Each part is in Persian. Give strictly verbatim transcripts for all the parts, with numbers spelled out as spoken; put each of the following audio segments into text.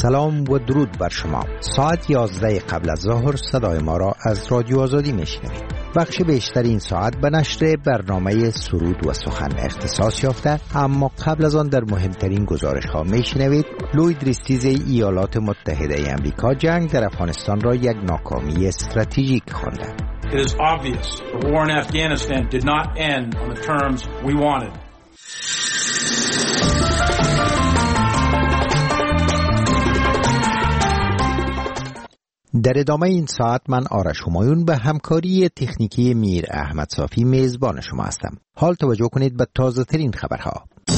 سلام و درود بر شما. ساعت یازده قبل از ظهر صدای ما را از رادیو آزادی میشنوید. بخش بیشتر این ساعت به نشر برنامه سرود و سخن اختصاص یافته، اما قبل از آن در مهمترین گزارش ها میشنوید لوید ریستیز ایالات متحده امریکا جنگ در افغانستان را یک ناکامی استراتژیک خوانده. It is obvious the war in Afghanistan did not end on the terms we wanted. در ادامه این ساعت من آرش همایون به همکاری تکنیکی میر احمد صافی میزبان شما هستم. حال توجه کنید به تازه ترین خبرها.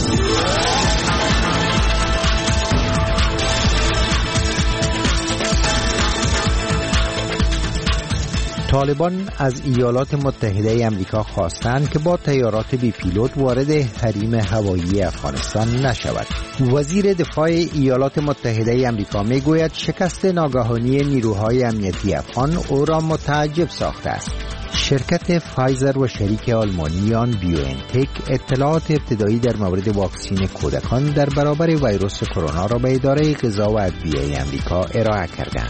طالبان از ایالات متحده امریکا خواستند که با طیارات بی پیلوت وارد حریم هوایی افغانستان نشود. وزیر دفاع ایالات متحده امریکا میگوید شکست ناگهانی نیروهای امنیتی افغان او را متعجب ساخته است. شرکت فایزر و شریک آلمانی آن بیوانتک اطلاعات ابتدایی در مورد واکسین کودکان در برابر ویروس کرونا را به اداره غذا و ادویه امریکا ارائه کردند.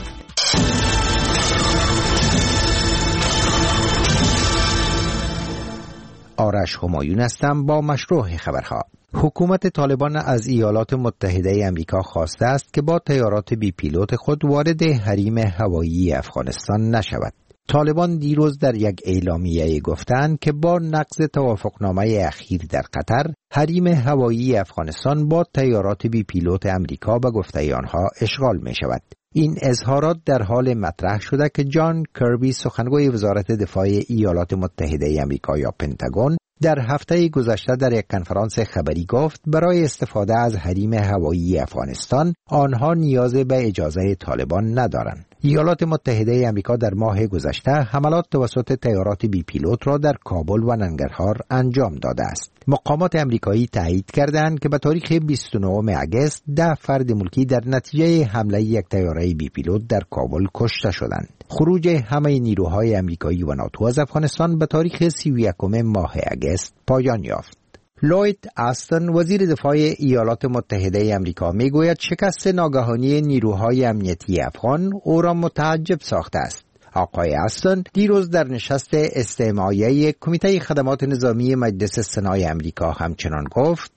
آرش همایون هستم با مشروع خبرها. حکومت طالبان از ایالات متحده امریکا خواسته است که با طیارات بی پیلوت خود وارد حریم هوایی افغانستان نشود. طالبان دیروز در یک اعلامیه گفتند که با نقض توافقنامه اخیر در قطر، حریم هوایی افغانستان با طیارات بی پیلوت امریکا به گفته آنها اشغال می شود. این اظهارات در حال مطرح شده که جان کربی سخنگوی وزارت دفاع ایالات متحده امریکا یا پنتاگون در هفته گذشته در یک کنفرانس خبری گفت برای استفاده از حریم هوایی افغانستان آنها نیاز به اجازه طالبان ندارند. ایالات متحده امریکا در ماه گذشته حملات توسط طیارات بی پیلوت را در کابل و ننگرهار انجام داده است. مقامات امریکایی تایید کردند که به تاریخ بیست و نهم اگست ده فرد ملکی در نتیجه حمله یک طیاره بی پیلوت در کابل کشته شدند. خروج همه نیروهای امریکایی و ناتو از افغانستان به تاریخ سی و یکم ماه اگست پایان یافت. لوید آستن وزیر دفاع ایالات متحده امریکا میگوید شکست ناگهانی نیروهای امنیتی افغان او را متعجب ساخته است. آقای آستن دیروز در نشست استماعیه کمیته خدمات نظامی مجلس سنای امریکا همچنان گفت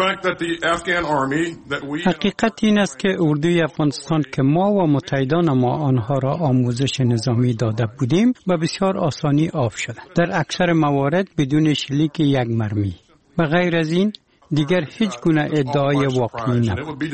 حقیقت این است که اردوی افغانستان که ما و متحدان ما آنها را آموزش نظامی داده بودیم و بسیار آسانی آف شدند، در اکثر موارد بدون شلیک یک مرمی. و غیر از این دیگر هیچ گونه ادعای واقعی نبود.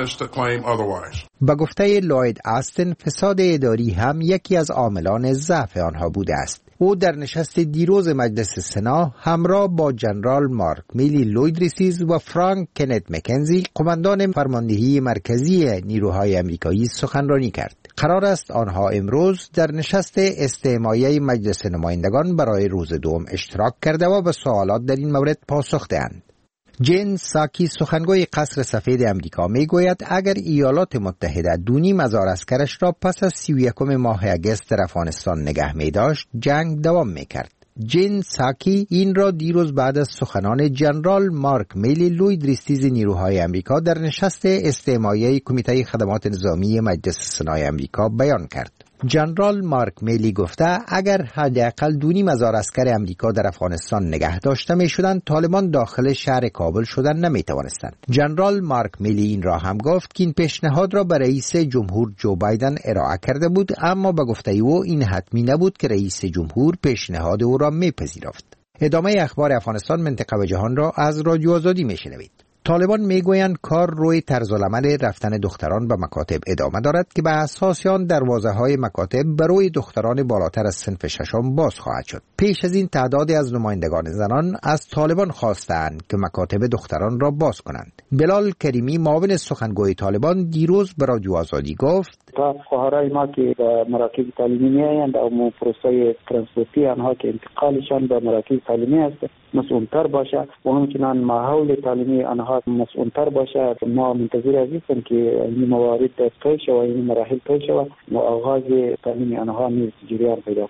با گفته لوید آستن فساد اداری هم یکی از عاملان ضعف آنها بوده است. او در نشست دیروز مجلس سنا همراه با جنرال مارک میلی لوید ریستیز و فرانک کنت مکنزی قماندان فرماندهی مرکزی نیروهای امریکایی سخنرانی کرد. قرار است آنها امروز در نشست استماعیه مجلس نمایندگان برای روز دوم اشتراک کرده و به سوالات در این مورد پاسخ دهند. جین ساکی سخنگوی قصر سفید امریکا میگوید اگر ایالات متحده دونیم هزار عسکرش را پس از سی و یکم ماه اگست در افغانستان نگه می داشت جنگ دوام می کرد. جین ساکی این را دیروز بعد از سخنان جنرال مارک میلی لوید ریستیز نیروهای امریکا در نشست استماعیه کمیته خدمات نظامی مجلس سنای امریکا بیان کرد. جنرال مارک میلی گفته اگر حداقل دونیم هزار عسکر امریکا در افغانستان نگه داشته می شدند طالبان داخل شهر کابل شدن نمی توانستند. جنرال مارک میلی این را هم گفت که این پیشنهاد را به رئیس جمهور جو بایدن ارائه کرده بود، اما به گفته او این حتمی نبود که رئیس جمهور پیشنهاد او را می پذیرفت. ادامه اخبار افغانستان، منطقه و جهان را از رادیو آزادی می شنوید. طالبان میگویند کار روی طرز العمل رفتن دختران به مکاتب ادامه دارد که به اساس آن دروازه‌های مکاتب برای دختران بالاتر از صنف ششم باز خواهد شد. پیش از این تعدادی از نمایندگان زنان از طالبان خواستند که مکاتب دختران را باز کنند. بلال کریمی معاون سخنگوی طالبان دیروز به رادیو آزادی گفت خواهرای ما که به مراکز تعلیمی میآیند و پروسه ترانسپورتی آنها که انتقالشان به مراکز تعلیمی است مسئول‌تر باشه و همچنین ماحول تعلیمی آنها مسئول‌تر باشه. ما منتظر هستیم که این موارد طی شود و این مراحل طی شود و آغاز تعلیم آنها نیز جریان پیدا کند.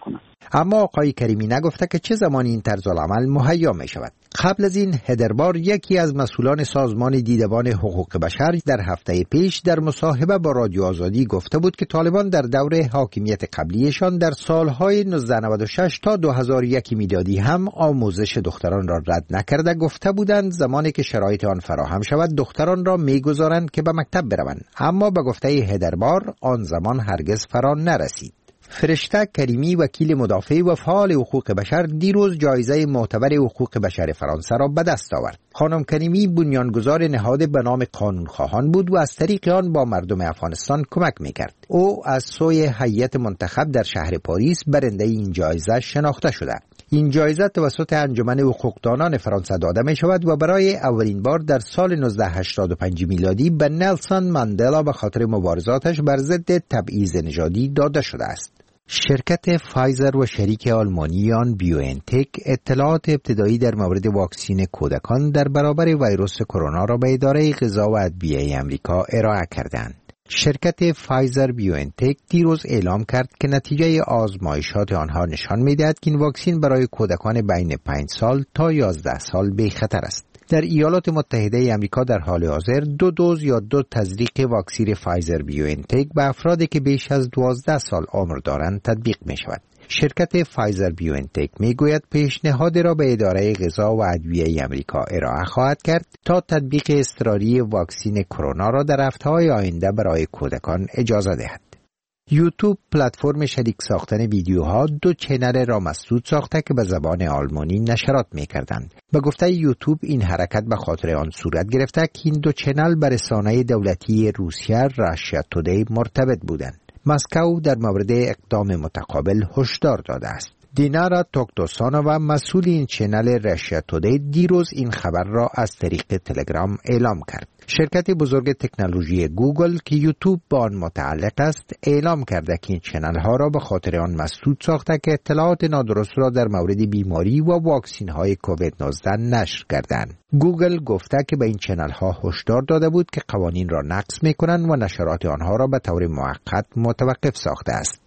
اما آقای کریمی نگفته که چه زمانی این طرز العمل مهیا می شود. قبل از این هدربار، یکی از مسئولان سازمان دیدبان حقوق بشر، در هفته پیش در مصاحبه با رادیو آزادی گفته بود که طالبان در دور حاکمیت قبلیشان در سالهای نوزده نود و شش تا دو هزار و یک میلادی هم آموزش دختران را رد نکرده. گفته بودند زمانی که شرایط آن فراهم شود دختران را میگذارند که به مکتب بروند، اما به گفته هدربار آن زمان هرگز فرا نرسید. فرشته کریمی، وکیل مدافع و فعال حقوق بشر، دیروز جایزه معتبر حقوق بشر فرانسه را به دست آورد. خانم کریمی بنیانگذار نهاد به نام قانونخواهان بود و از طریق آن با مردم افغانستان کمک میکرد. او از سوی هیئت منتخب در شهر پاریس برنده این جایزه شناخته شده. این جایزه توسط انجمن حقوقدانان فرانسه داده می شود و برای اولین بار در سال نوزده هشتاد و پنج میلادی به نلسون ماندلا به خاطر مبارزاتش بر ضد تبعیض نژادی داده شده است. شرکت فایزر و شریک آلمانی آن بیوئنتک اطلاعات ابتدایی در مورد واکسین کودکان در برابر ویروس کرونا را به اداره غذا و ادویه آمریکا ارائه کردند. شرکت فایزر بیوئنتک دیروز اعلام کرد که نتیجه آزمایشات آنها نشان می‌دهد که این واکسین برای کودکان بین پنج سال تا یازده سال بی خطر است. در ایالات متحده آمریکا در حال حاضر دو دوز یا دو تزریق واکسن فایزر بیوئنتک به افرادی که بیش از دوازده سال عمر دارند تطبیق می شود. شرکت فایزر بیوئنتک می گوید پیشنهاد را به اداره غذا و ادویه آمریکا ارائه خواهد کرد تا تطبیق اضطراری واکسن کرونا را در هفته‌های آینده برای کودکان اجازه دهد. یوتیوب، پلتفرم شریک ساختن ویدیوها، دو چنل را مسدود ساخته که به زبان آلمانی نشرات می‌کردند. به گفته یوتیوب این حرکت به خاطر آن صورت گرفته که این دو چنل به رسانه دولتی روسیه راشیا تودی مرتبط بودند. مسکو در مورد اقدام متقابل هشدار داده است. دینارا توکتوسانووا، مسئول این چنل راشیا تودی، دیروز این خبر را از طریق تلگرام اعلام کرد. شرکت بزرگ تکنولوژی گوگل که یوتیوب با آن متعلق است اعلام کرده که این چنل ها را به خاطر آن مسدود ساخته که اطلاعات نادرست را در مورد بیماری و واکسین های کووید نوزده نشر کردند. گوگل گفته که به این چنل ها هشدار داده بود که قوانین را نقض می کنند و نشرات آنها را به طور موقت متوقف ساخته است.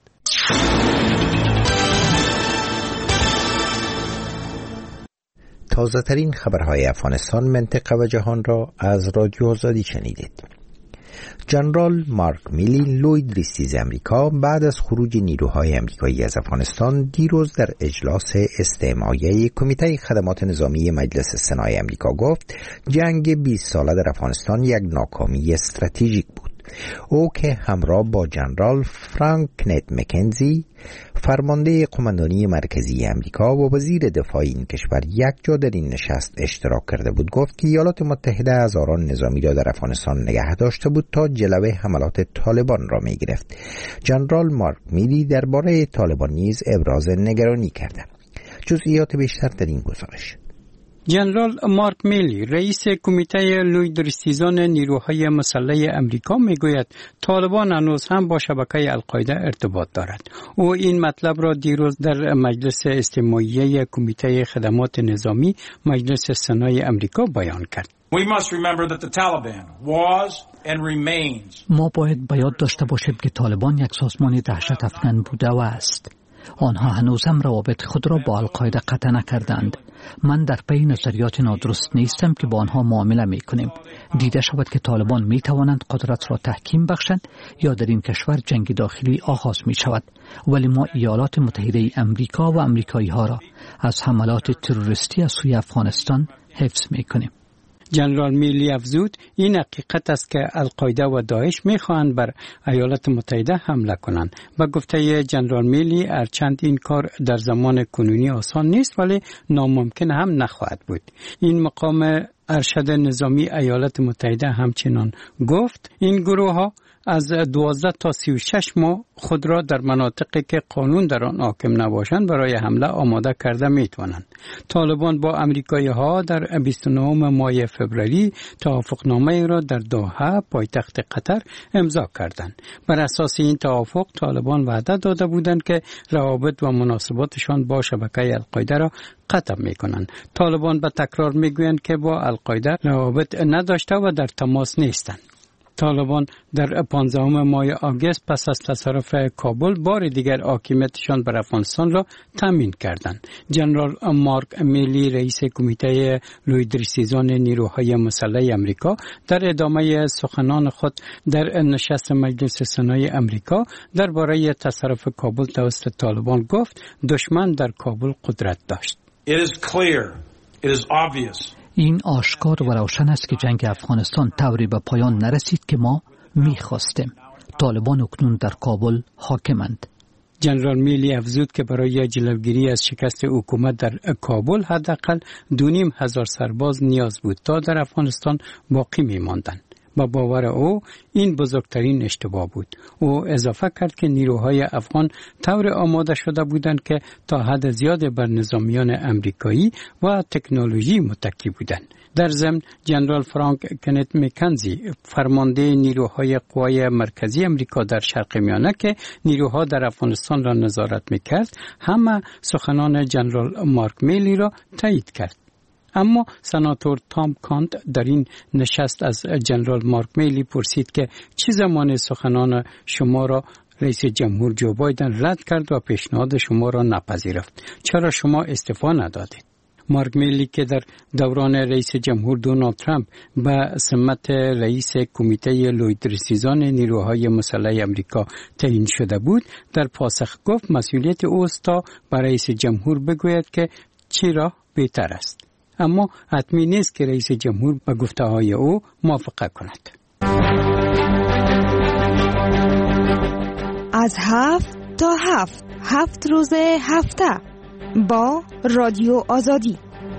تازه ترین خبرهای افغانستان، منطقه و جهان را از رادیو آزادی شنیدید. جنرال مارک میلی، لوید ریستیز امریکا، بعد از خروج نیروهای امریکایی از افغانستان دیروز در اجلاس استماعی کمیته خدمات نظامی مجلس سنای امریکا گفت جنگ بیست ساله در افغانستان یک ناکامی استراتژیک بود. او که همراه با جنرال فرانک نت مکنزی، فرمانده قماندانی مرکزی امریکا و وزیر دفاع این کشور یک جا در این نشست اشتراک کرده بود، گفت که ایالات متحده هزاران نظامی را در افغانستان نگه داشته بود تا جلوه حملات طالبان را می گرفت. جنرال مارک میلی درباره طالبان نیز ابراز نگرانی کرده. جزئیات بیشتر در این گزارش. جنرال مارک میلی، رئیس کمیته لوید ریستیزان نیروهای مسلح امریکا، میگوید طالبان هنوز هم با شبکه القاعده ارتباط دارد. او این مطلب را دیروز در مجلس استماعی کمیته خدمات نظامی مجلس سنای امریکا بیان کرد. We must remember that the Taliban was and remains. ما باید به یاد داشته باشیم که طالبان یک سازمان دهشت افکن بوده و است. آنها هنوز هم روابط خود را با القاعده قطع نکردند. من در پی نظریات نادرست نیستم که با آنها معامله می کنیم. دیده شود که طالبان می توانند قدرت را تحکیم بخشند یا در این کشور جنگ داخلی آغاز می شود. ولی ما ایالات متحده امریکا و امریکایی ها را از حملات تروریستی از سوی افغانستان حفظ می کنیم. جنرال میلی افزود این حقیقت است که القاعده و داعش میخواهند بر ایالات متحده حمله کنند. و گفته جنرال میلی هرچند این کار در زمان کنونی آسان نیست ولی ناممکن هم نخواهد بود. این مقام ارشد نظامی ایالات متحده همچنان گفت این گروه ها از دوازده تا سی و شش ماه خود را در مناطقی که قانون در آن حاکم نباشند برای حمله آماده کرده میتوانند. طالبان با امریکایی ها در بیست و نه ماه فوریه توافقنامه را در دوحه پایتخت قطر امضا کردند. بر اساس این توافق طالبان وعده داده بودند که روابط و مناسباتشان با شبکه القاعده را قطع میکنند. طالبان به تکرار میگویند که با القاعده روابط نداشته و در تماس نیستند. طالبان در پانزدهم ماه آگوست پس از تصرف کابل بار دیگر حاکمیتشان بر افغانستان را تامین کردند. جنرال مارک میلی رئیس کمیته لویدریسیزان نیروهای مسلح امریکا در ادامه سخنان خود در نشست مجلس سنای امریکا درباره تصرف کابل توسط طالبان گفت دشمن در کابل قدرت داشت. It is clear. It is obvious. این آشکار و روشن است که جنگ افغانستان طوری به پایان نرسید که ما می‌خواستیم. طالبان اکنون در کابل حاکمند. جنرال میلی افزود که برای جلوگیری از شکست حکومت در کابل حداقل دو نیم هزار سرباز نیاز بود تا در افغانستان باقی می‌ماندند. با باور او این بزرگترین اشتباه بود. او اضافه کرد که نیروهای افغان طور آماده شده بودند که تا حد زیاد بر نظامیان امریکایی و تکنولوژی متکی بودند. در ضمن جنرال فرانک کنت مکنزی فرمانده نیروهای قوای مرکزی امریکا در شرق میانه که نیروها در افغانستان را نظارت میکرد همه سخنان جنرال مارک میلی را تایید کرد. اما سناتور تام کانت در این نشست از جنرال مارک میلی پرسید که چه زمان سخنان شما را رئیس جمهور جو بایدن رد کرد و پیشنهاد شما را نپذیرفت. چرا شما استعفا ندادید؟ مارک میلی که در دوران رئیس جمهور دونالد ترامپ به سمت رئیس کمیته لویدریسیزان نیروهای مسلح امریکا تعیین شده بود در پاسخ گفت مسئولیت اوست تا به رئیس جمهور بگوید که چی راه بهتر است. اما حتمی نیست که رئیس جمهور به گفته‌های او موافقت کند. از هفت تا هفت هفت روز هفته با رادیو آزادی.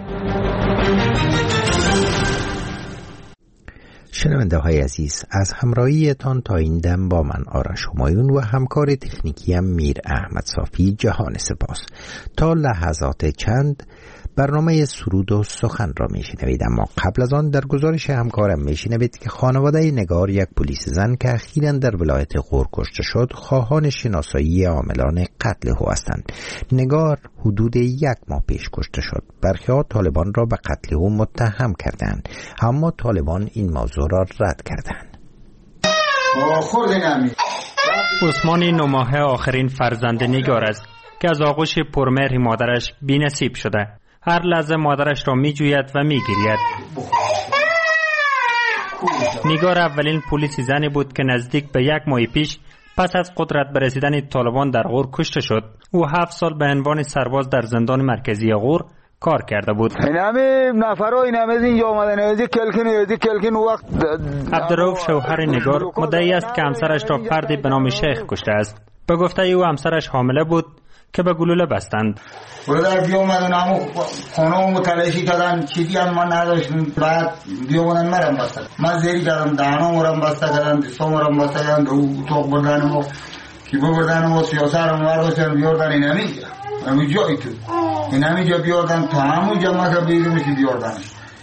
شنونده های عزیز، از همراهیتان تا این دم با من آرش همایون و همکار تکنیکیم میر احمد صافی جهان سپاس. تا لحظات چند برنامه سرود و سخن را میشنوید، اما قبل از آن در گزارش همکارم میشنوید که خانواده نگار، یک پلیس زن که اخیراً در ولایت غور کشته شد، خواهان شناسایی عاملان قتل او هستند. نگار حدود یک ماه پیش کشته شد. برخی‌ها طالبان را به قتل او متهم کردند، اما طالبان این موضوع را رد کردند. عثمان نوماهه آخرین فرزند نگار است که از آغوش پرمهر مادرش بی‌نصیب شده. هر لحظه مادرش را می جوید و می گرید. نگار اولین پلیس زنی بود که نزدیک به یک ماه پیش پس از قدرت برسیدن طالبان در غور کشته شد. او هفت سال به عنوان سرباز در زندان مرکزی غور کار کرده بود. اینمی نفرای نمیز اینجا آمدن، ازی کلکن ازی کلکن وقت. عبدالرؤوف شوهر نگار مدعی است که همسرش را فردی به نام شیخ کشته است. به گفته او همسرش حامله بود که به گلوله بستند. برادر بیا اومدن همون خانه متلاشی کردن، چیزی هم من نداشتم. بعد بیا اومدن مرم بستن، من زیری کردم، دهنم مرم بسته کردن، دستم مرم بسته کردن، دو توق بردن و کی بردن و سیاسر هم برداشتن بیاردن اینمی همین جایی تو اینمی جا بیاردن تا همون جا ما که بیرونشی بیاردن.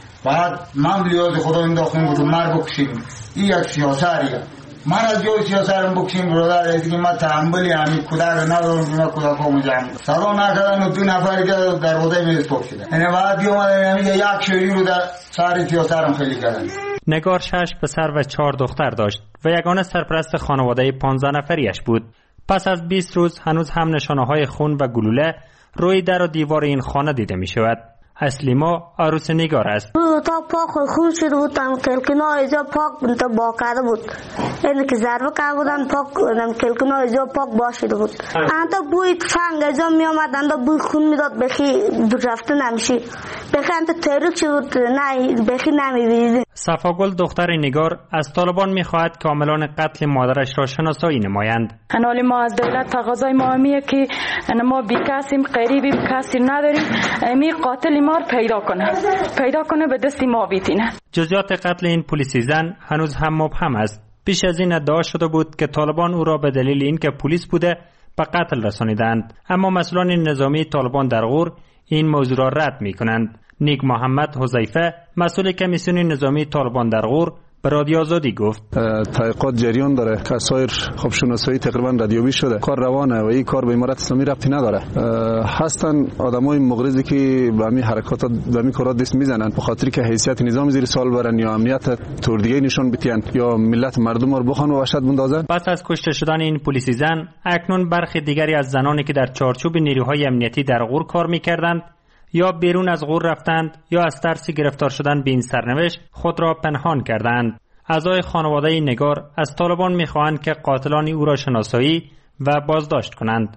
بعد من بیاد خدا انداختم گفتم مر بکشیم، این یک سیاسریه. من از جای سیاسرم بکشیم برادر، از که من تحملی همین کودک ندارم که من کودک ها مجمع صدا نکردن و دو نفری که در روده میز پاک شدن. اینه بعد بیامدن همین یک شوری رو در سر سیاسرم خیلی کردن. نگار شش پسر و چهار دختر داشت و یگانه سرپرست خانواده پانزده نفریش بود. پس از بیست روز هنوز هم نشانه های خون و گلوله روی در و دیوار این خانه دیده می شود. اسلیما عروس نگار است. تا پاک خون شده بود، هم کلکنا ایجا پاک بنتا با کرده بود. اینه که ضربه کرده بودن پاک، هم کلکنا ایجا پاک باشده بود. انتا بوی چنگ ایجا می آمد، انتا بوی خون می داد، بخی رفته نمیشی. بخی انتا تاریک شد، نه بخی نمی بیدید. صفاگل دختر نگار از طالبان می خواهد که عاملان قتل مادرش را شناسایی نمایند. حالی ما از دولت تقاضای ما میه که ما بی کسیم، قریبی کسی نداریم، می قاتل ما پیدا کنه پیدا کنه به دستی ما بیتینه. جزئیات قتل این پلیس زن هنوز هم مبهم است. پیش از این ادعا شده بود که طالبان او را به دلیل اینکه پلیس بوده به قتل رسانیدند، اما مسئولان نظامی طالبان در غور این موضوع را رد می کنند. نیک محمد حذیفه مسئول کمیسیون نظامی طالبان در غور به رادیو آزادی گفت تحقیقات جریان داره که سایر خب شناسایی تقریبا ردیابی شده، کار روانه و این کار به امارت اسلامی ربطی نداره. هستن آدمای مغرضی که به همین حرکات به همین کارا دست میزنن به خاطر که حیثیت نظام زیر سوال برن یا امنیت طور دیگه نشون بدن یا ملت مردم رو بخوان و وحشت بندازن. پس از کشته شدن این پلیسی زن، اکنون برخی دیگری از زنانی که در چارچوب نیروهای امنیتی در غور کار میکردند یا بیرون از غور رفتند یا از ترس گرفتار شدن به این سرنوشت خود را پنهان کردند. اعضای خانواده نگار از طالبان میخواهند که قاتلان او را شناسایی و بازداشت کنند.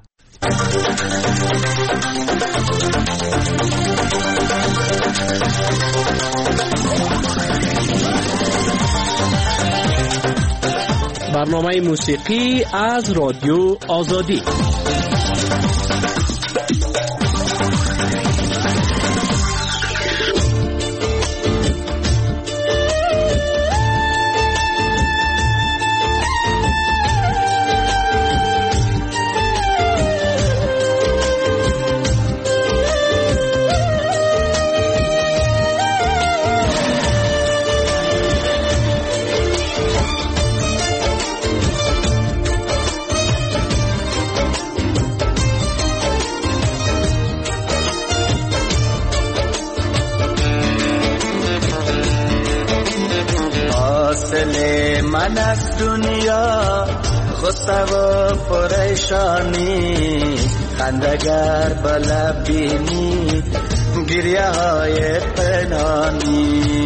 برنامه موسیقی از رادیو آزادی. من از دنیا غصه و پریشانی خندگر بلب بینی گریه های پنهانی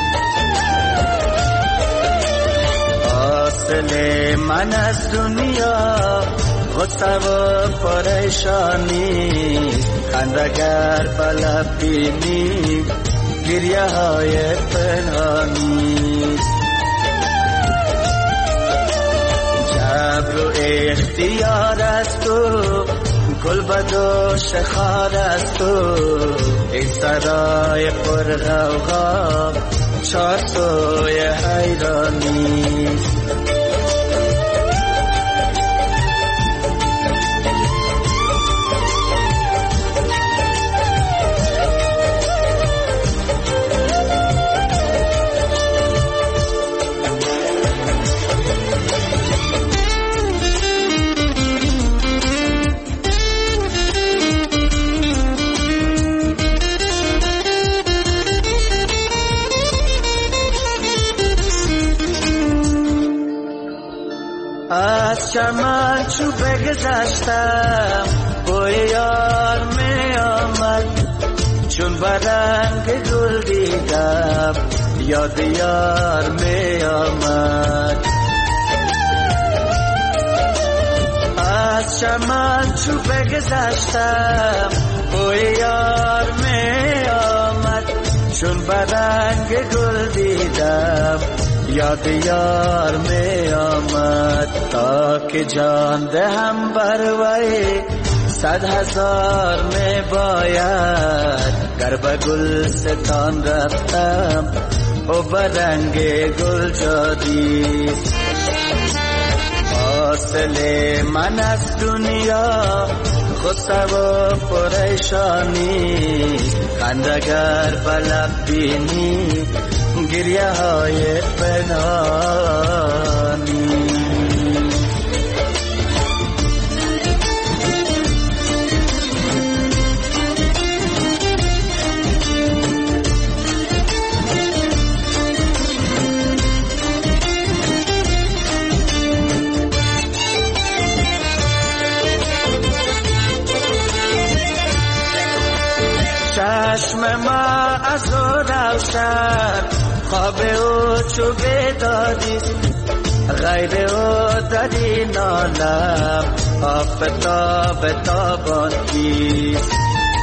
حاصل من از دنیا غصه و پریشانی خندگر بلب بینی گریه های پنهانی جبر و اختیار است تو گل بدوش خار است تو ای سرای پر غوغا چار سوی حیرانی از چمن چو بگذشتم بوی یار می آمد چون برنگ گل دیدم یاد یار می آمد از چمن چو بگذشتم بوی یار می آمد چون برنگ گل دیدم یاد یار می آمد تا که جان دهم بر وی صد هزار می باید گر به گل ستان رفتم و برنگ گل جادیست حاصل من از دنیا غصه و پریشانی خندگر بلب بینی گریه های پنهانی چشم ما از او روشن خواب او چو بیداریست غیر او در این عالم آفتاب تابان کیست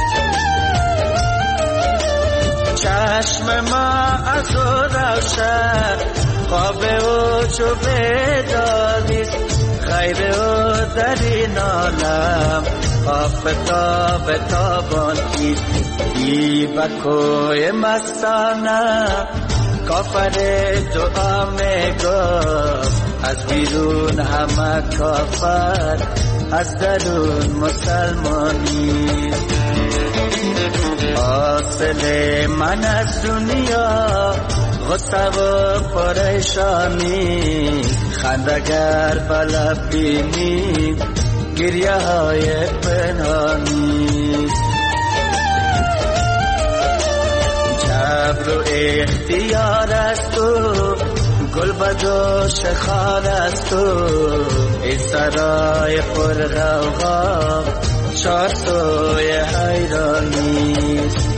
چشم ما از او روشن خواب او چو بیداریست غیر او در این عالم آفتاب تابان کیست ای بکوی مستانه کافر دعا می گفت از بیرون همه کافر از درون مسلمانی حاصل من از دنیا غصه و پریشانی خندگر بلب بینی گریه های پنهانی جبر و اختیار است و گل بدوش خال است و این سرای پر غوغا چار سوی حیرانی است.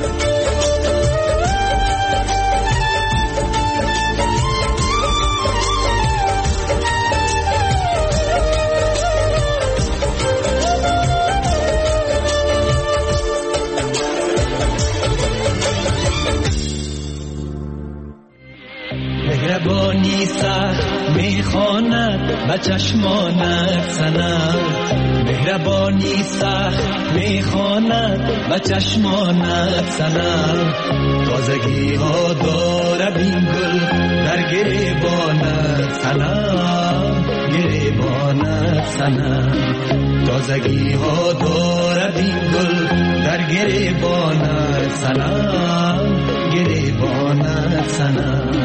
مهربانی سخت میخواند و چشمانت سند مهربانی سخت میخواند و چشمانت سند تازگی ها دارد این گل در گریبانت سند گریبانت سند تازگی ها دارد این گل در گریبانت سند گریبانت سند.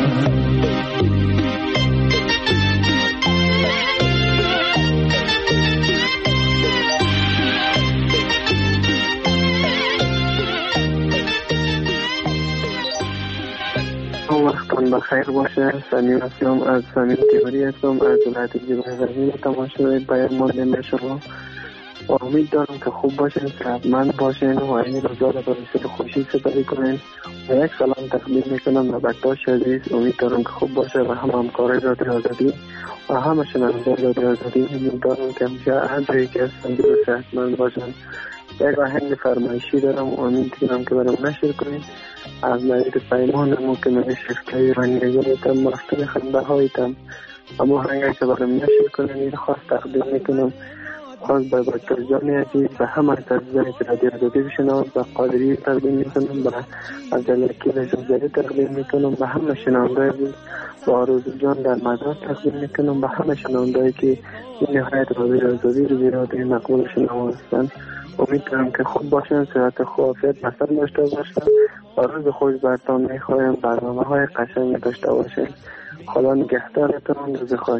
وقتان بخیر باشه. سمیم هستم از سمیم تیوری هستم از ولایت جبرانی تماشای بیان مانده شما. امید دارم که خوب باشین، صحتمند باشین و این روزا را به مثل خوشی سپری کنین و یک سلام تقدیم میکنم به بکتاش عزیز. امید دارم که خوب باشه و هم همکار رادیو آزادی و همه شنونده رادیو آزادی. امید دارم که همیشه هر جایی که هستن و صحتمند باشن. یک آهنگ فرمایشی دارم و امید دارم که برام نشر کنین از نوید پیمانم که نوشت که رنگیتم مفتون خنده هایتم اما آهنگی که برام نشر کنین این خواست تقدیم میکنم خواست به بکتر جان عزیز و همه از عزیزانی که رادیو آزادی بشنوند و قادری تقدیم میکنم و عبدالوکیل زمزری تقدیم میکنم و همه شنونده عزیز و آرزو جان در مدار تقدیم میکنم و همه شنونده که این نهایت رادیو آزادی رو بیراده مقبول شنوان هستند. امید دارم که خوب باشن، صحت خوب عافیت مثل داشته باشن و روز خوش برتان میخوایم برنامه های قشنگ داشته باشن. خدا نگهدارتون، روز خوش.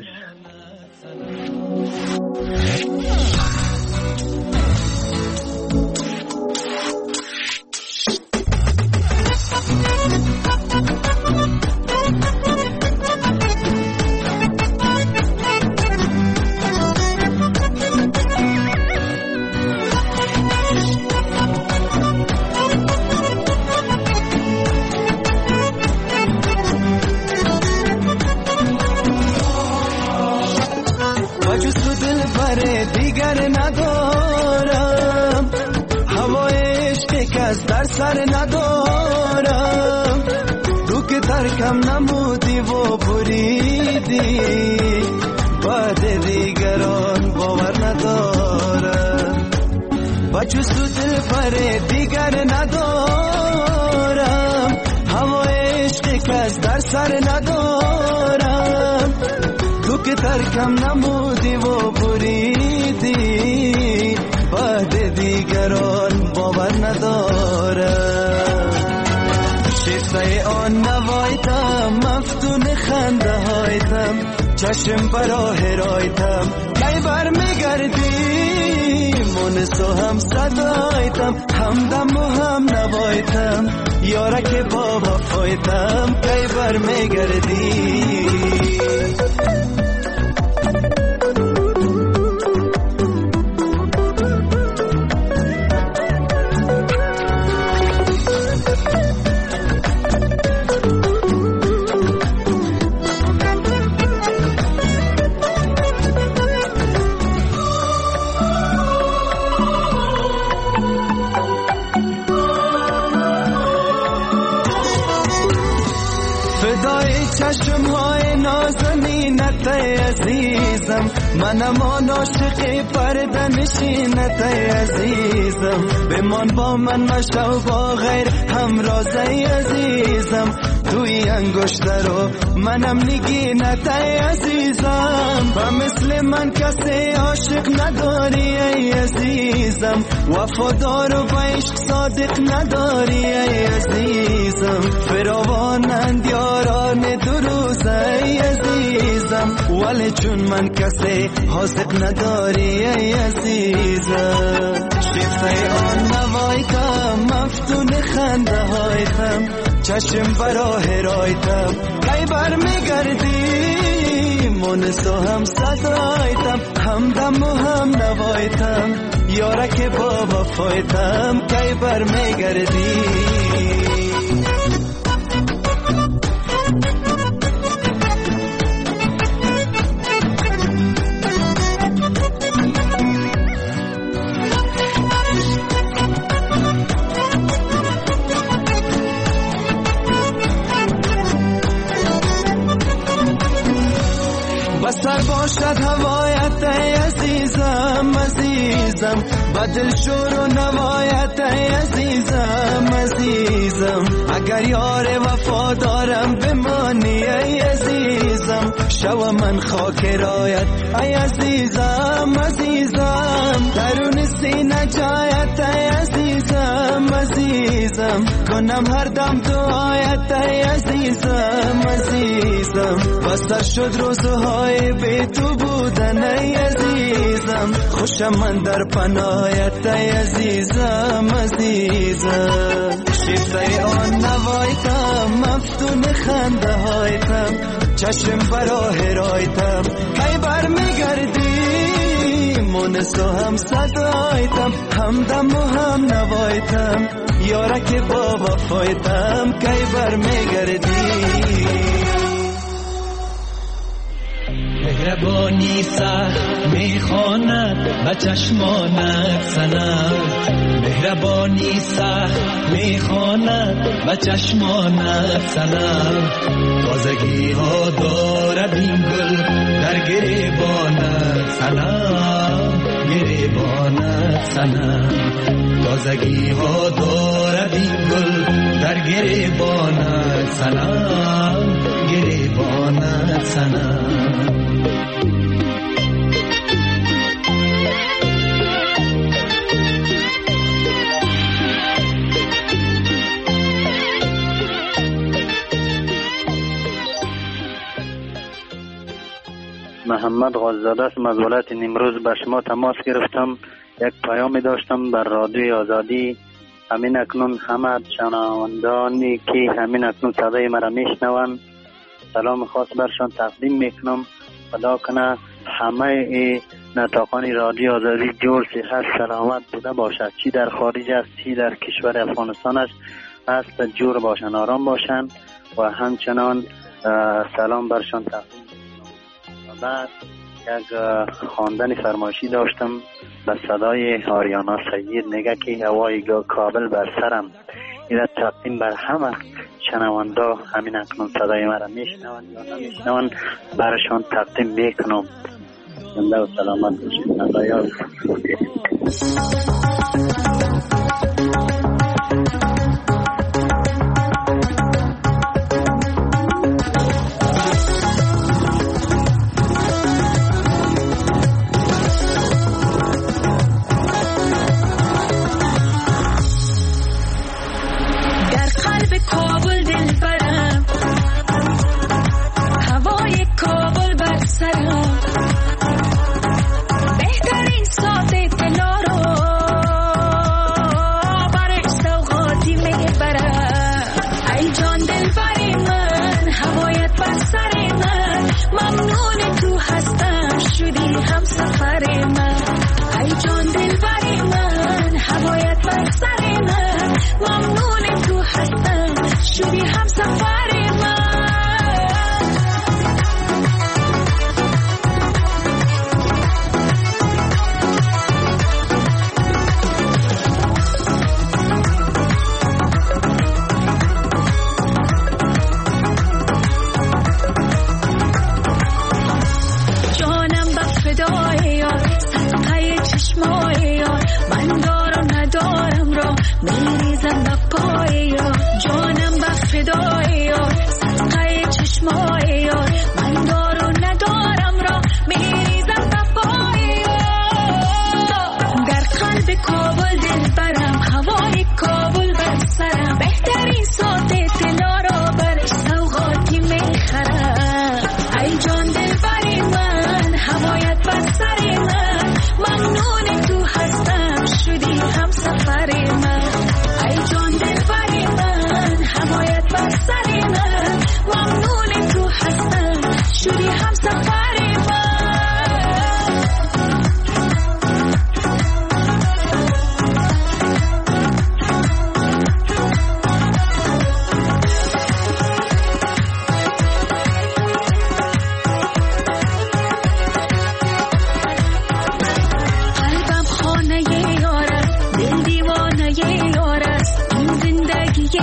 در سر ندارم تو که ترکم نمودی و بریدی بعد دیگران باور ندارم بچو سوت پر دیگر ندارم هوا عشقی کس در سر ندارم تو که ترکم نمودی و بریدی بعد دیگران باور ندارم شیفته آن نوایتم مفتون خنده هایتم چشم براه رایتم کی بر میگردی مونسو هم صدایتم همدم و هم نوایتم یاره که با وفایتم کی بر میگردی چشم های نازنینت عزیزم منم آن عاشق پرده نشینت عزیزم بمان با من مشو با غیر همراز عزیزم توی انگشت رو منم نگینت عزیزم و مثل من کسی عاشق نداری ای عزیزم وفادار و با عشق صادق نداری ای عزیزم فراوانند یاران چون من کسی حاضق نداری ای عزیزم شیفته آن نوایتم مفتون خنده هایتم چشم براه رایتم کی بر میگردی مونس و هم صدایتم همدم و هم نوایتم یارک با وفایتم کی بر میگردی بسر باشد هوایت ای عزیزم عزیزم بدل شور و نوایت ای عزیزم عزیزم اگر یار وفادارم بمانی ای عزیزم شو من خاک رایت ای عزیزم عزیزم درون سینه جایت ای عزیزم عزیزم کنم هر دم دعایت ای عزیزم عزیزم بسر شد روزهای بی تو بودن ای عزیزم خوشم من در پناهت ای عزیزم عزیزم شیفته آن نوایتم مفتون خنده هایتم چشم براه رایتم کی بر میگردی مونس و هم صدایتم همدم و هم نوایتم یارک با وفایتم کی بر میگردی مهربانی سخت میخواند به چشمانت سنم مهربانی سخت میخواند به چشمانت سنم تازگی ها دارد این گل در گریبانت سنم گریبانت سنم تازگی ها دارد این گل در گریبانت سنم گریبانت سنم محمد غاززاده است. از ولایت نیمروز به شما تماس گرفتم. یک پیامی داشتم بر رادیوی آزادی. همین اکنون همه شنوندانی که همین اکنون صدای مرا میشنوند سلام خاص برشان تقدیم میکنم. خدا کنه همه نطاقان رادیو آزادی جور صحت سلامت بوده باشد، چی در خارج است چی در کشور افغانستان است جور باشن، آرام باشن و همچنان سلام برشان تقدیم. بعد یک خواندن فرمایشی داشتم به صدای آریانا سید، میگه که هوای کابل بر سرم. این تقدیم بر همه شنوندا همین اکنون صدای مرا میشنون یا نمیشنون برشان تقدیم میکنم. زنده و سلامت باشید. نظایات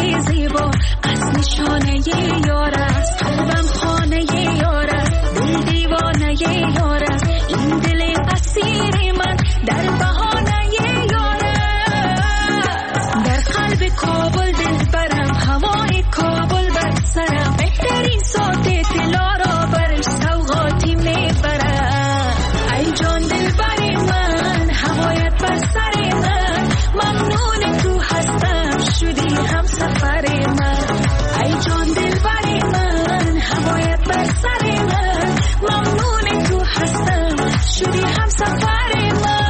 های زیبا از نشانه یار است، قلبم خانه یار است، دل دیوانه یار است، این دل اسیر من در بهانه یار است. در قلب کابل دل برم، هوای کابل بر سرم، بهترین صوت طلا را برش سوغاتی میبرم. ای جان دل بر من، هوایت بر سر من، ممنون تو هستم شدی هم سفر من. ای جان دل بر من، هوایت بر سر من، ممنون تو هستم شدی هم سفر من.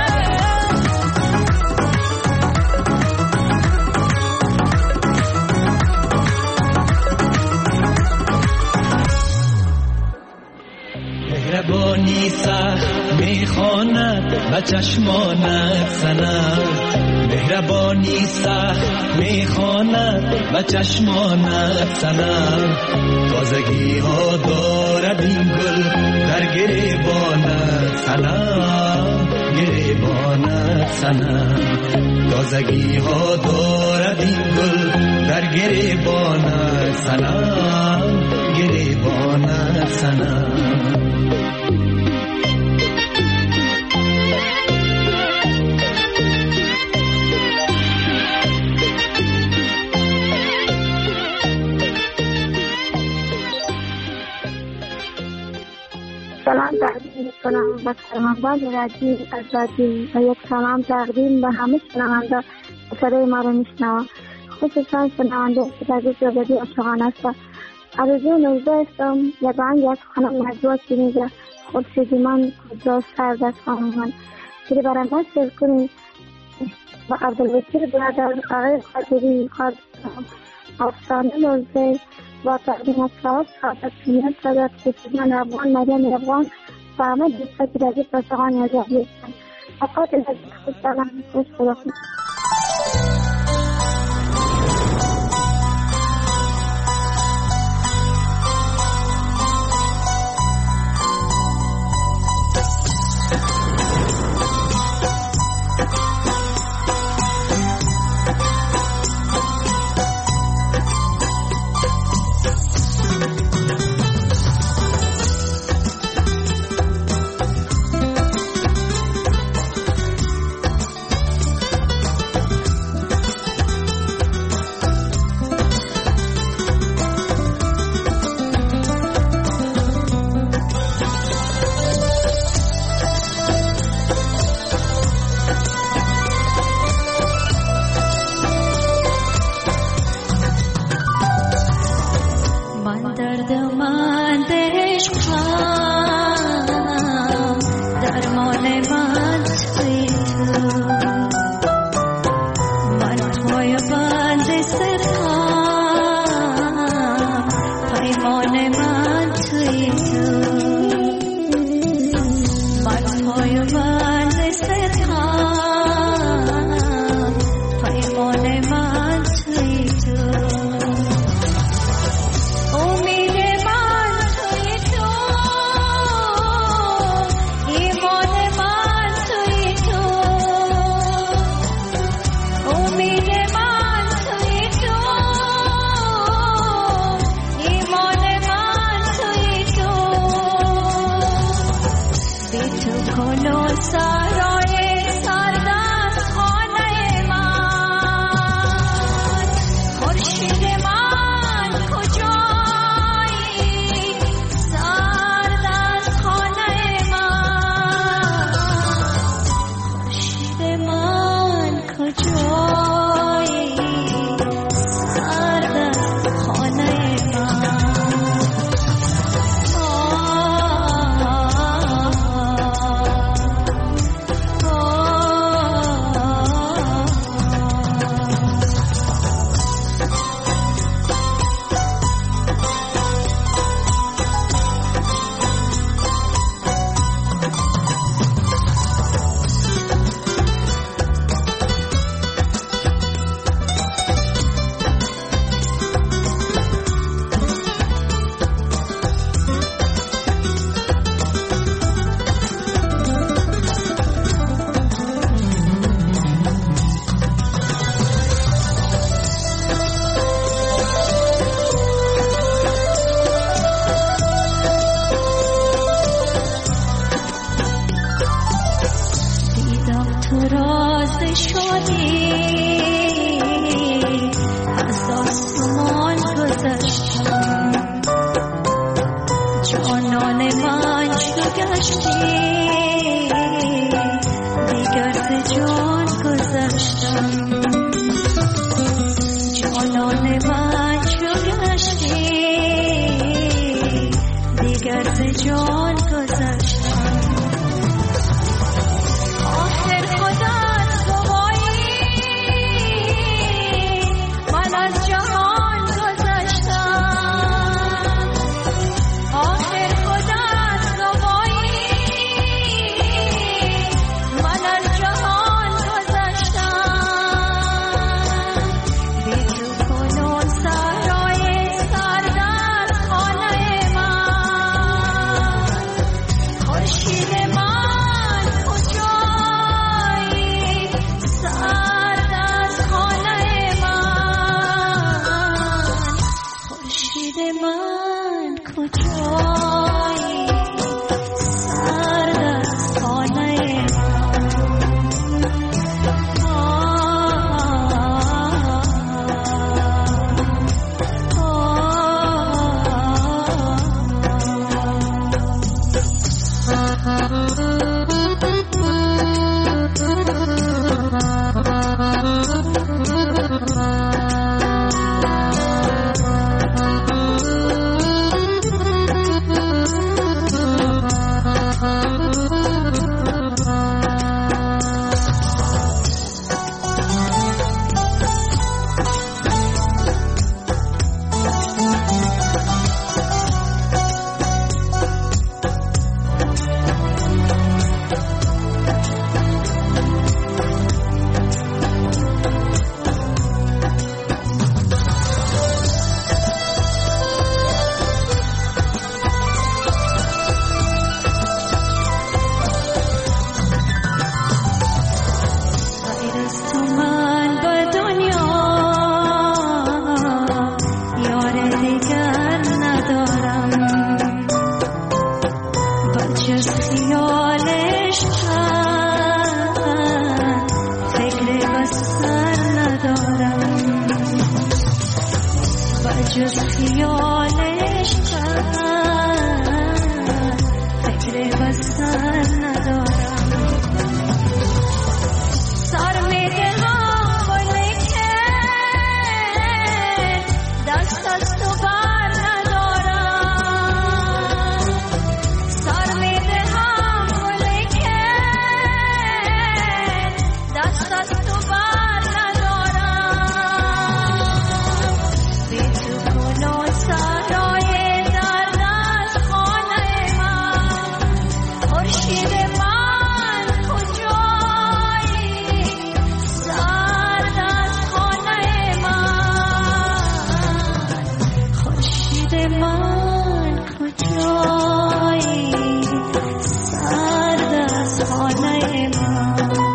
مهربانی سخت میخواند و چشمانت سنم، مهربانی سخت میخواند و چشمانت سنم. تازگی ها دارد این گل در گریبانت سنم، گریبانت سنم. تازگی ها دارد این گل در گریبانت سنم، گریبانت سنم. سلام تقدیم می‌کنم به شنوندگان رادیو آزادی و یک سلام تقدیم به همه شنوندگان که صدای ما را میشنوند، خصوصا شنوندگان که در گوش رادیو عاشقانه هستند. آرزو نوزده هستم. یگان یک خانم نجوات که میگه خورشیدی من کجا سرد است خانم من که برای من سر کنید و عبدالوکیل برادر آقای خاطری خواهد افسانه نوزده با تقدیم از سلام سعادت سینیت صدات خصوصان افغان مریم افغان و همه دوستا که در یک عاشقان آزادی هستند. اوقات لذت خود سلام خوش خدا خود. جان گذشتم آخر خودت گوایی من از جهان گذشتم آخر خودت گوایی من از جهان گذشتم بی تو کنون صحرای سرد از خانه من خورشید من کجایی سرد از خانه من خورشید من کجایی سرد از خانه جز خیالش فکر بستر ندارم سر میدهم ولیکن دست از تو بر ندارم سر میدهم ولیکن دست از تو بر ندارم بی تو کنون صحرای درد از خانه من خورشید من کجایی سرد از خانه من خورشید من کجایی سرد از خانه من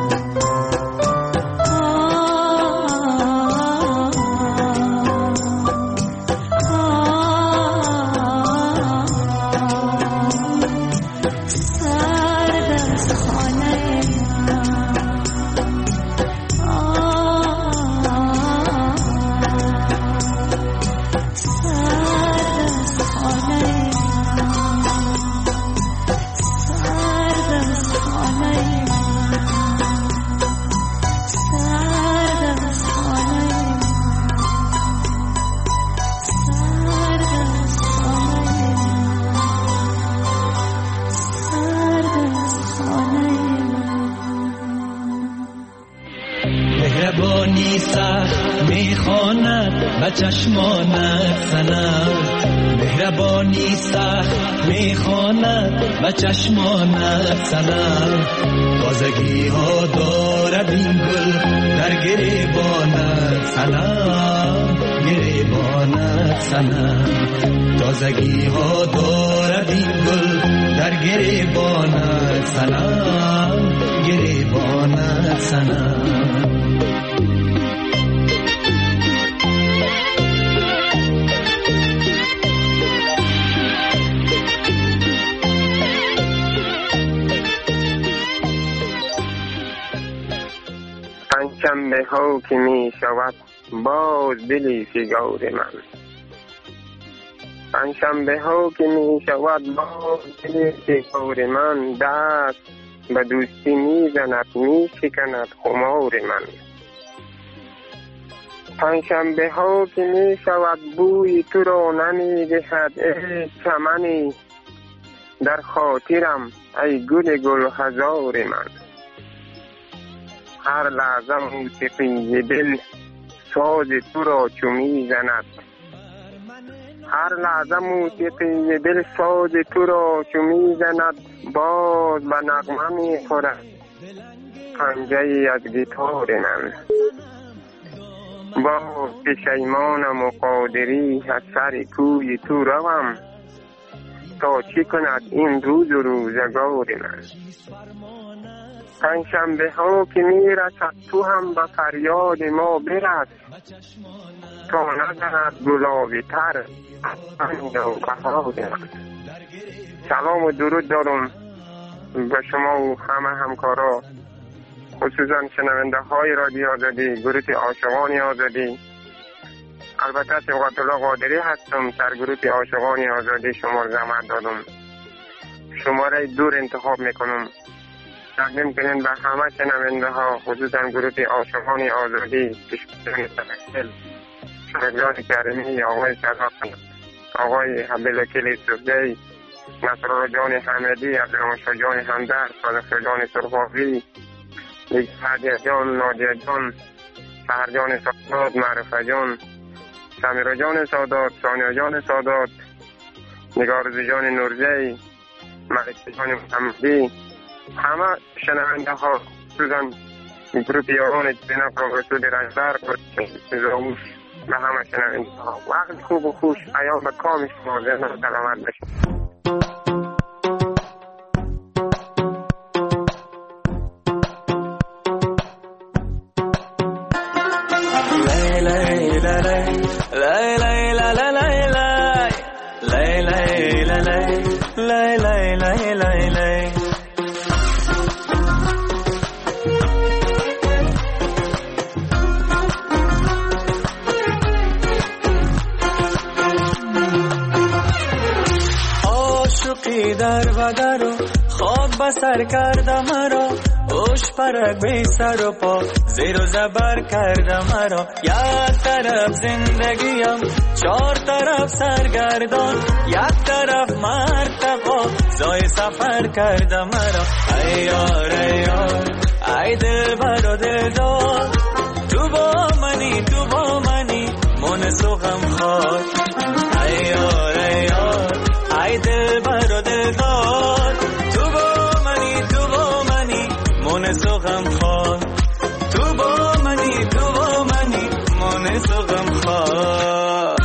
مهربانی سخت میخواند و چشمانت سنم مهربانی سخت میخواند و چشمانت سنم تازگی ها دارد این گل در گریبانت سنم گریبانت سنم تازگی ها دارد این گل در گریبانت سنم گریبانت سنم پنجشنبه ها که می شود باز دلی فگار من پنجشنبه ها که می شود باز دلی فگار من دست به دوستی می زند می شکند خمار من پنجشنبه ها که می شود بوی تو را نمی دهد ای چمنی در خاطرم ای گل گل هزار من. هر لحظه موسیقی دل ساز تو را چو میزند. هر لحظه موسیقی دل ساز تو را چو میزند. باز به نغمه میخورد پنجه از گیتار من. باز پشیمانم و قادری از سر کوی تو روم تا چی کند این روز و روزگار من. پنجشنبه ها که میرسد تو هم به فریاد ما برس تا نزند گلابی تر بند و بهار من. سلام و درود دارم به شما و همه همکارا، خصوصا شنونده های رادیو آزادی، گروه عاشقان آزادی. البته صبغت الله قادری هستم، در گروه عاشقان آزادی شما زحمت دادم. شماره دور انتخاب میکنم. تقدیم کنین به همه شنونده ها، خصوصا گروه عاشقان آزادی، پیشکشان تفصیل شهریار کریمی، آقای صداقت، آقای حبیل کلی صفدی، نصرالله جان حمدی، عبدالرحمن جان همدرد، صادق جان سرخاوی، هدیه جان، نادیه جان، سهر جان سادات، معرفه جان، سمیرا جان سادات، ثانیه جان سادات، نگارزی جان نورزی، ملک جان محمدی، همه شنونده ها، خصوصا گروپ یاران جناب پروفسور رنجبر، زاوش، به همه شنونده ها وقت خوب و خوش، ایام به کام شما، زنده و سلامت باشید. در و در و خواب بسر کرده مرا، اوش پرک بی سر و پا زیر و زبر کرده مرا. یک طرف زندگیم چهار طرف سرگردان، یک طرف مرتقا زای سفر کرده مرا. ای یار ای یار ای دل بر و دل دار، تو با منی تو با منی من سوغم خواد. ای یار ای یار ای دل بر و دل دار، تو با منی تو با منی من سوغم خواد. تو با منی تو با منی من سوغم خواد.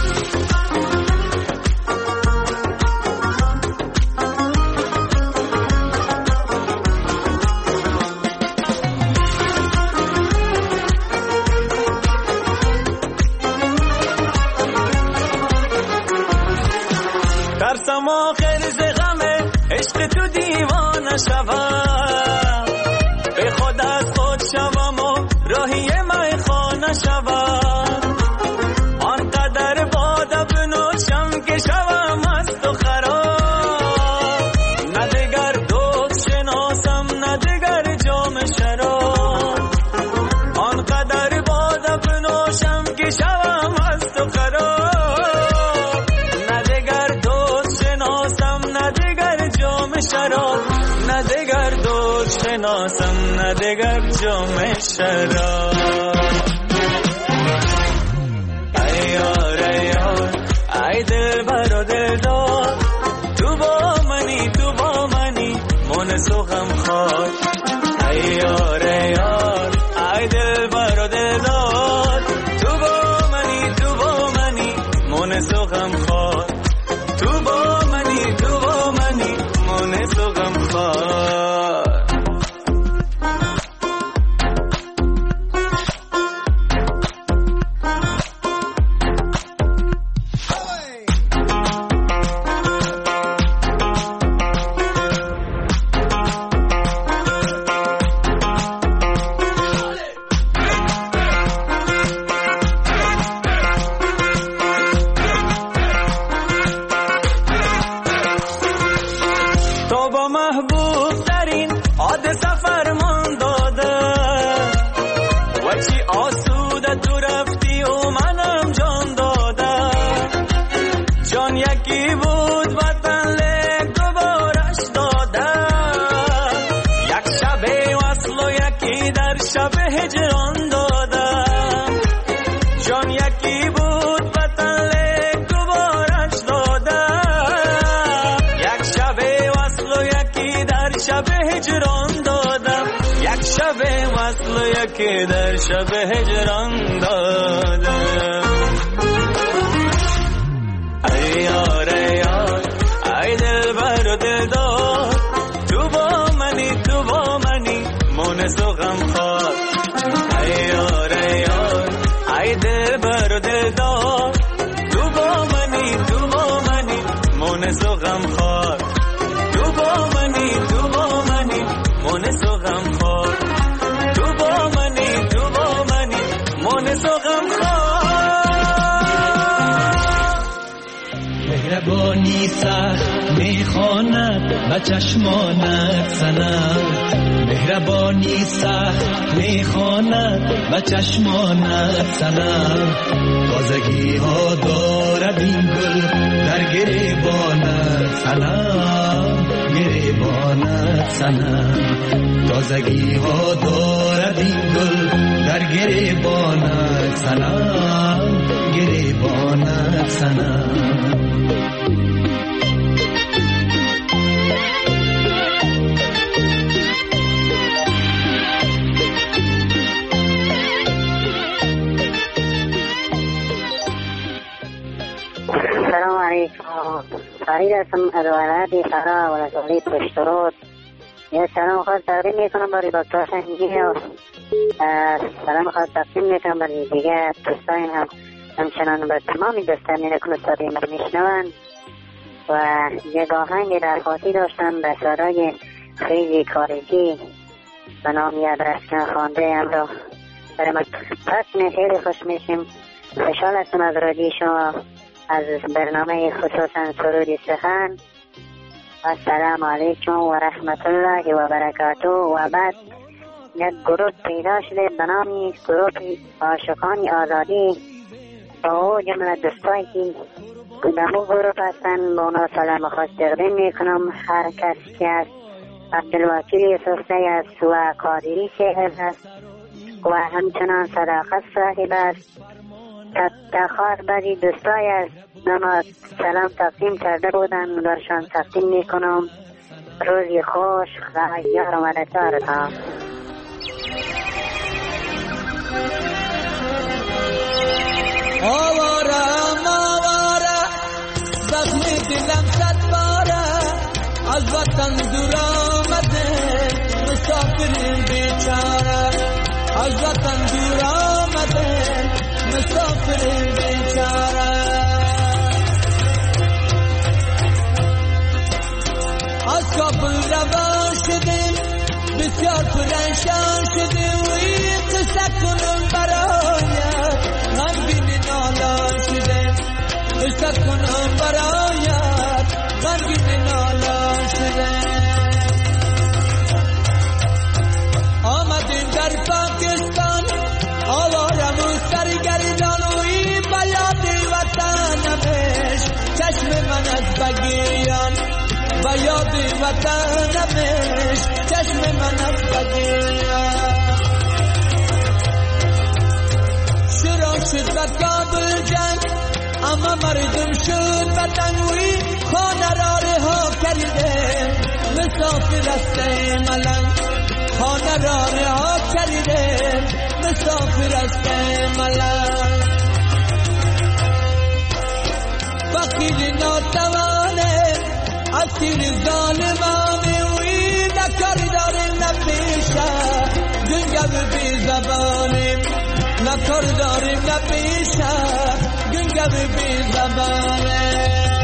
ترسم آخر ز غم عشق تو دیوانه شوم، به خود از خود شوم و راهی میخانه شوم. آنقدر باده بنوشم که شوم مست و خراب، نه دگر دوست شناسم نه دگر جام شراب. آنقدر باده بنوشم که شوم مست و خراب، شراب نه دگر دوست شناسم نه دگر جام شراب. ای یار ای یار ای دل بر و دل دار، تو با منی تو با منی من سوغم خواد. ای یار ای یار ای دل بر و دل دار، تو با منی تو با منی من سوغم خواد. تو با منی تو با منی من سوغم خواد. یکی بود وطن لک دوباره شب وصل یکی در شب هجران داده. ای یار ای یار ای دل بر و دل دار، تو با منی تو با منی مونس و غم خوار. ای یار ای یار ای دل بر و دل دار، تو با منی تو با منی مونس و غم خوار. تو با منی تو با منی مونس و غم خوار. تو با منی تو با منی مونس و غم خوار. مهربانی سخت میخواند و چشمانت سنم. مهربانی سخت میخواند و چشمانت سنم. تازگی ها دارد این گل در گریبانت سنم. گریبانت سنم. تازگی ها دارد این گل در گریبانت سنم. گریبانت سنم. السلام علیکم. فرید هستم از ولایت فرا ولسوالی پشترود. یه سلام خواهد تقدیم میکنم برای دکتر سنگی و سلام خواهد تقدیم میکنم برای دیگه دوستان هم همچنان به تمامی دوستانی که استادی من میشنون. و یک آهنگ درخواسی داشتم به صدای خیلی خارجی به نام یاد رسکن خوانده هم رو برای ما پس خیلی خوش میشیم. خوشحال هستم از رادیو شما، از برنامه خصوصا سرودی سخن. السلام علیکم و رحمت الله و برکاته. و بعد یک گروه پیدا شده به نام گروه عاشقان آزادی با او جمله دوستایی که در اون گروه هستن با اونا سلام خاص تقدیم میکنم. هر کس که از عبدالوکیل سوسته است و قادری شهر است و همچنان صداقت صاحب است. تفتخار بری دوستای است نما سلام تقدیم کرده بودن برشان تقدیم میکنم. روزی خوش و یار و مددکارتان. آوارم آواره زخمی دلم صد باره، از وطن دور آمده مسافر بیچاره. از وطن دور آمده مسافر بیچاره. از کابل روان شدیم بسیار پرنشان شدیم و این قصه کنم برایت غمگین نالان شدیم. قصه کنم برایت غمگین نالان شدیم. آمدیم در پاکستان آوارم و سرگردان و این بیاد وطنمش چشم من از بگیان. بیاد وطنمش چشم من از بگیان. شروع شد و کابل جنگ اما مردم شد بدنوی خانه را رها کرده مسافر است ملنگ. خانه را رها کرده مسافر است ملنگ. فقیر ناتوانه اسیر ظالمانه وی نکار داره نپیشه گنگب بی زبانه. نکار داره نپیشه گنگب بی زبانه.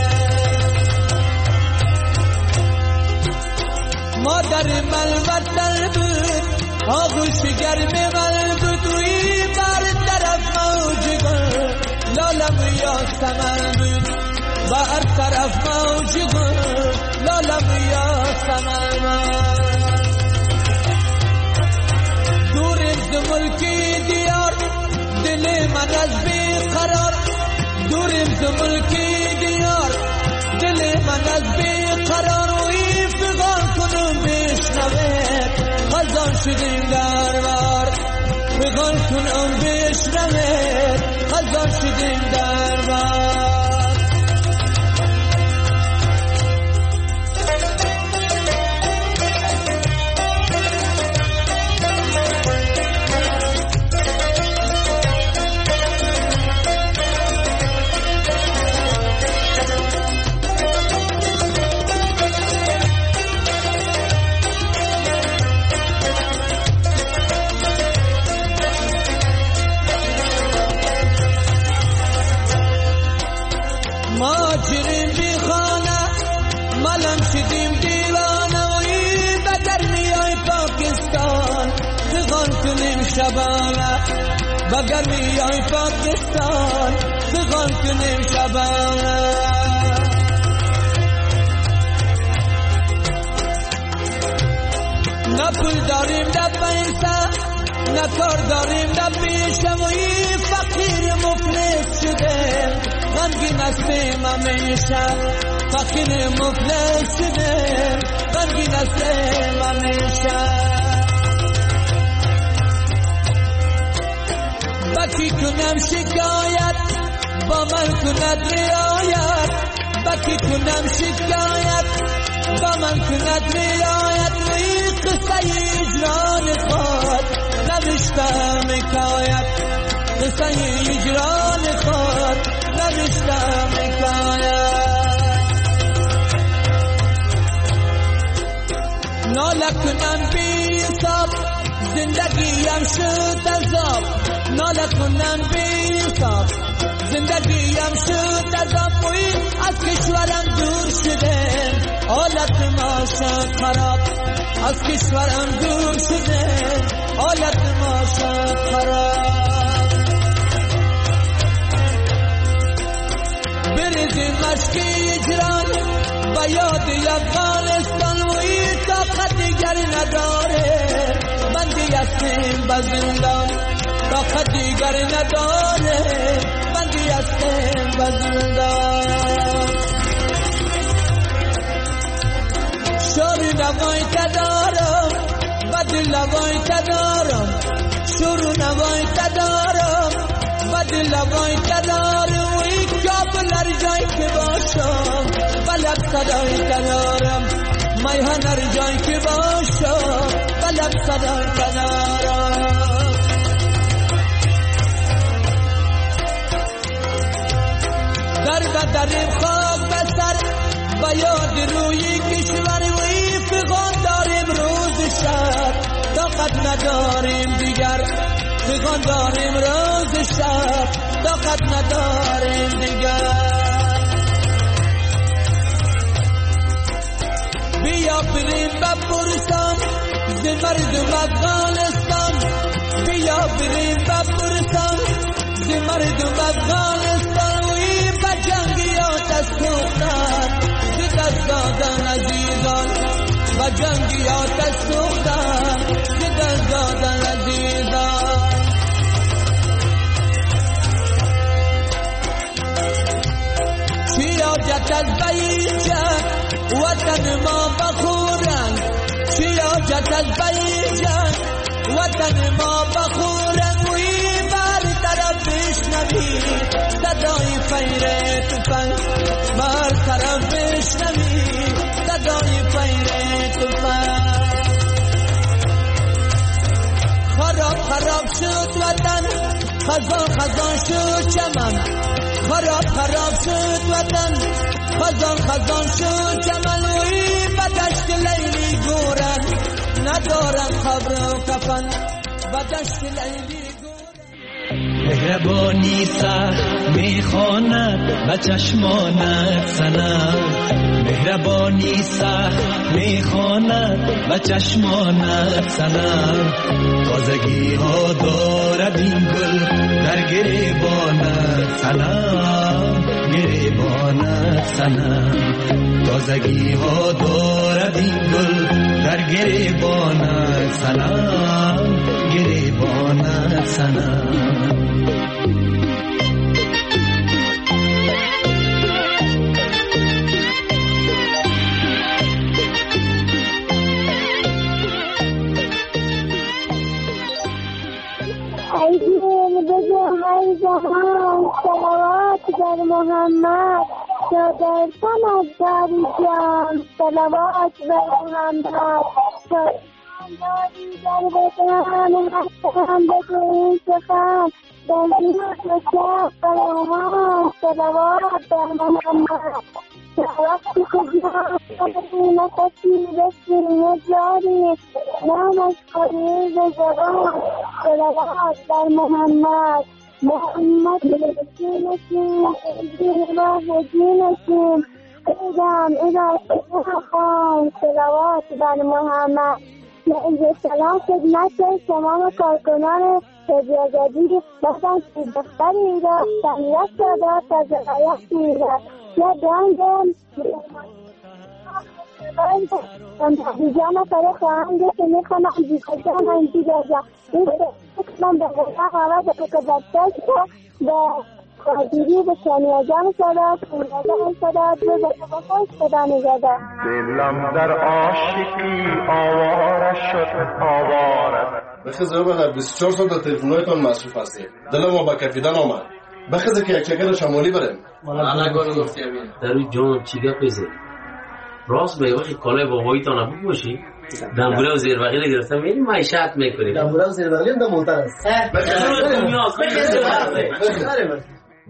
مادر من وطن بود آغوش گرم من بود وی بر طرف موج گل لالم یاسمن بود. بر طرف موج گل لالم یاسمن. دوریم ز ملکی دیار دل من از بی قرار. دوریم ز ملکی دیار دل من از بی قرار. وی فغان کنم بشنوه خزان شدیم در بار. فغان کنم بشنوه خزان شدیم در بار. ماجرین بی خانه ملم شدیم دیوانه وی بگر میای پاکستان زغان کنیم شبانه بگر میای پاکستان زغان کنیم شبانه نه پول داریم نه پیسه نه کار داریم نه پیشه وی فقیر مفلس شده غمگین هستیم همیشه فقیر مفلس شده غمگین هستیم همیشه بکی کنم شکایت با من کند رعایت بکی کنم شکایت با من کند رعایت وی قصه اجران خود نوشتم حکایت قصه اجران خود نوشتم حکایت ناله کنم بی حساب زندگیم شد عذاب ناله کنم بی حساب زندگیم شد عذاب وی از کشورم دور شده حالت ما شد خراب از کشورم دور شده حالت ما شد خراب بریزیم مشکی اجران با یاد افغانستان وی طاقت دیگر نداره بندی هستیم به زندان طاقت دیگر نداره بندی هستیم به زندان شوری نوای تدارم بدل نوای تدارم شروع نوای تدارم بدل نوای تدارم وی کابل هر جای که باشم بلب صدای تدارم میهن هر جای که باشم بلب صدای تدارم در بدریم خاک بسر با یاد روی کشور وی فغان داریم روز شب طاقت نداریم دیگر فغان داریم روز شب طاقت نداریم دیگر بیا بریم بپرسان ز مردم افغانستان بیا بریم بپرسان ز مردم افغانستان وی به جنگیات از سوختن ز دست دادن عزیزان و جنگیات از سوختن ز دست دادن عزیزان چی حاجت از بیجن وطن ما بخورن چی حاجت از بیجن وطن ما بخورن وی بر طرف بشنوی صدای فیر تفنگ بر طرف بشنوی صدای فیر تفنگ خراب خراب شد وطن خزان خزان شد چمن خراب خراب شد وطن خزان خزان شد چمن وی بدشت لیلی گورن ندارن خبر و کفن بدشت لیلی مهربانی سخت میخواند و چشمانت سنم مهربانی سخت میخواند و چشمانت سنم تازگی ها دارد این گل در گریبانت سنم گریبانت سنم تازگی ها دارد این گل در گریبانت سنم گریبانت سنم صلوات بر محمد شادرتن از داری جان صلوات بر محمد داری در بدن حسن بدون سخن در زیاد شب قیامات صلوات بر محمد وقتی که جان نفسی بسیم جاری نامش قریب زبان صلوات بر محمد محمد رسولكم الله دينكم إذا إذا خان صلوات بر محمد نعیز سلام خدمت تمام کارکنان رادیو آزادی باشند که دفتری را تمیت داده تا زرایت می‌دهد یا دانگم جامعه سره خواهند که میخوانم بیشتر انجی دازم این من به غیره حواظ بکدرتش که به خواهدیری به شانی جامعه سره کنیازم سره دو زده بخوش خدا نگده دلم در عاشقی آوارش شد آوارش بخیزه بله بیست و چهار سال در تلفونایتان مصروف هستیم دلم ما با کفیدن آمد بخیزه که یک چکر شمالی بریم مالا گونه گفتی امین در روی جان چیگه پیزه راست بگه باشی کالای بابایی تا نبود باشی دنبوله و زیروقی رو گرفتم میری معیشت میکنی دنبوله و زیروقی هم در موتر است بخیزه دنیاست بخیزه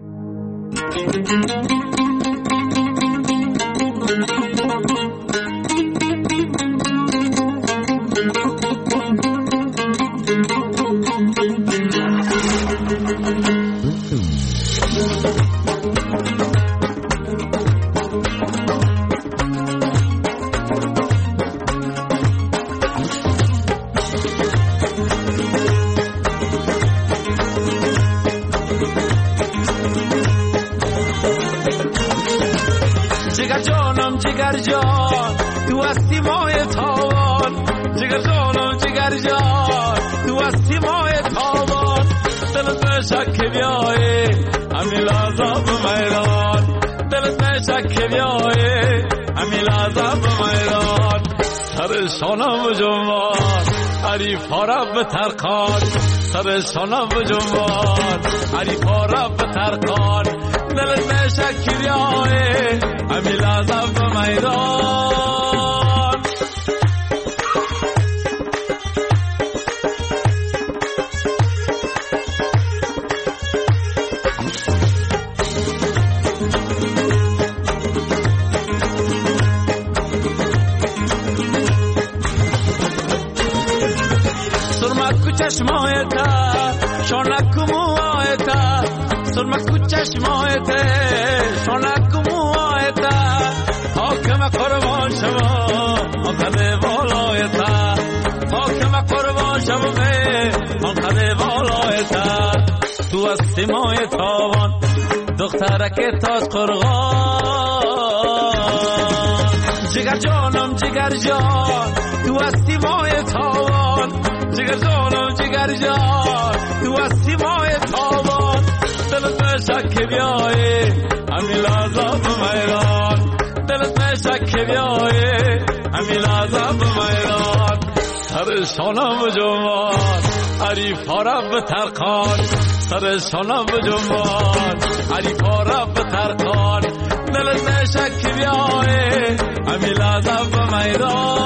جگر جانم جگر جان تو هستی ماه تاوان جگر جانم جگر جان تو هستی ماه تاوان دلت نشک بیایی همی لازم میران دلت نشک بیایی همی لازم میران سر شانم جوان عریف رب ترکان سر شانم جوان عریف رب ترکان دلت نشک بیایی همی لازم میران سرمکو چشمایتا شانکو موایتا سرمکو چشمایتا شانکو موایتا حاکم قربان شما آنقدر بالایتا حاکم قربان شما آنقدر بالایتا تو هستی مای تاوان دخترک تاج قرغان جگر جانم جگر جان تو هستی مای تاوان جگر جانم جگر جان تو هستی مای تاوان دلت نشک بیایی همی لازم میران دلت نشک بیایی همی لازم میران سر شانم جوان عریف رب ترکان سر شانم جوان عریف رب ترکان دلت نشک بیایی همی لازم میران